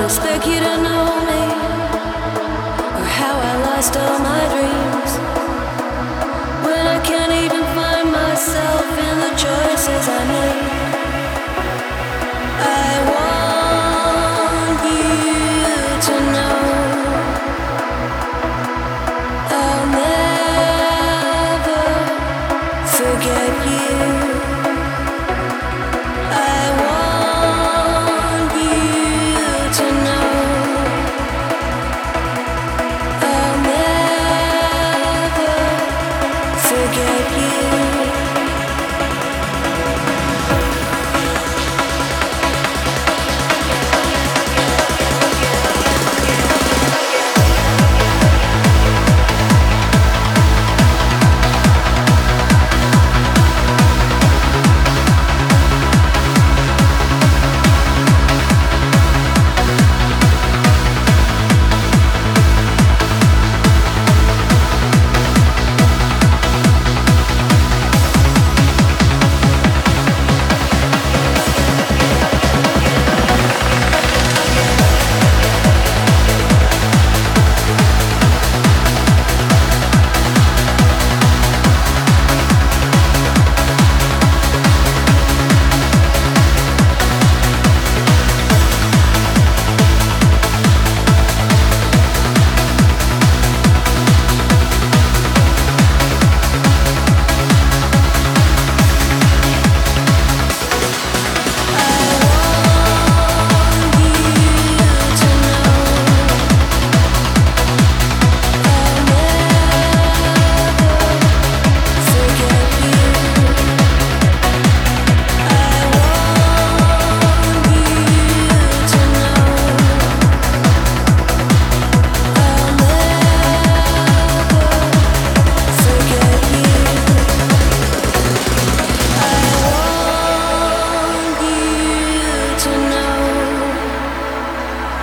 expect you to know me, or how I lost all my dreams, when I can't even find myself in the choices I made. I want you to know I'll never forget you. I want you to know I'll never forget you.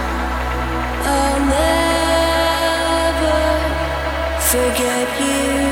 Forget you.